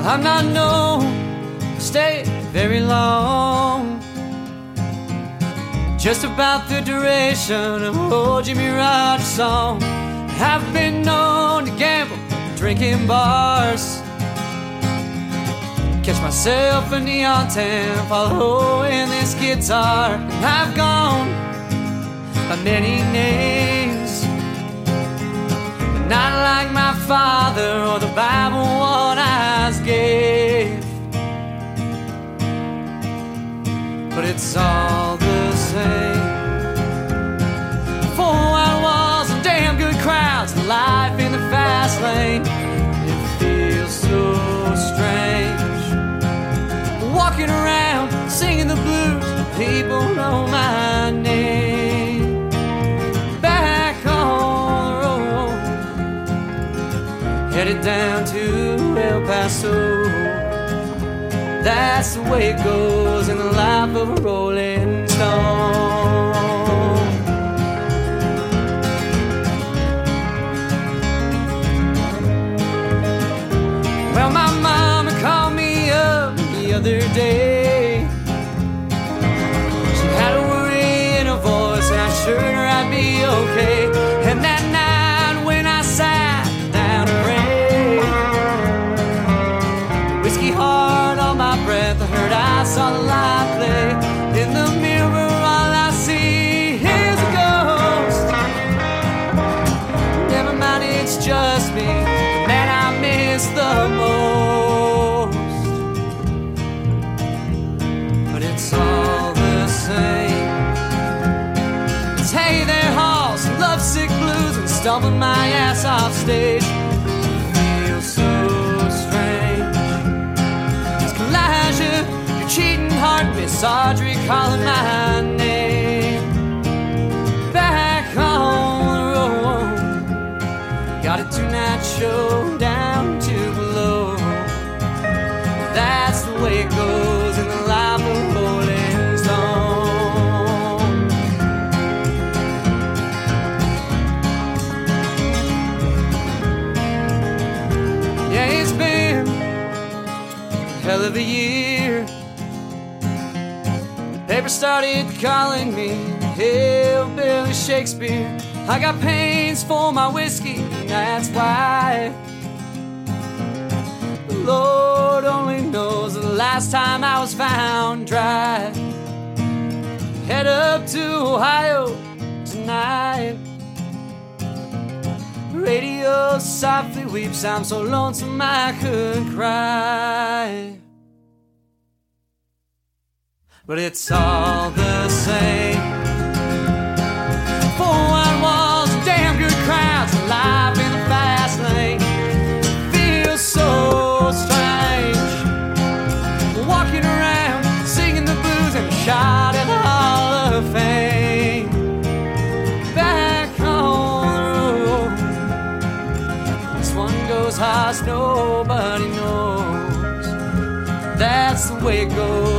I'm not known to stay very long, just about the duration of an old Jimmy Rogers song. I've been known to gamble, drinking bars, catch myself a neon tan following this guitar. And I've gone by many names, but not like my father or the Bible one eyes gave. But it's all the same. Four white walls and damn good crowds, and life in the fast lane. It feels so strange, walking around singing the blues. People know my name. Back on the road, headed down to El Paso. That's the way it goes in the life of a rolling stone. Well, my mama called me up the other day. She had a worry in her voice, and I assured her I'd be okay. And that night when I sat down to pray, whiskey hard on my breath, I heard I saw the light play. In the mirror all I see is a ghost. Never mind, it's just me, the man I miss the most. But it's all the same. It's hey there halls, lovesick blues, and stomping my ass off stage. It feels so strange. It's Elijah, your cheating heart, Miss Audrey calling my name. Back on the road, got a two-night show down to below. That's the way it goes in the life of a rolling stone. Yeah, it's been a hell of a year. The paper started calling me Hillbilly Shakespeare. I got pains for my whiskey, and that's why. The Lord only knows the last time I was found dry. Head up to Ohio tonight. Radio softly weeps, I'm so lonesome I could cry. But it's all the same. Four white walls and damn good crowds, and life in the fast lane. Feels so strange, walking around singing the blues and a shot at the Hall of Fame. Back on the road, this one goes hard, nobody knows. That's the way it goes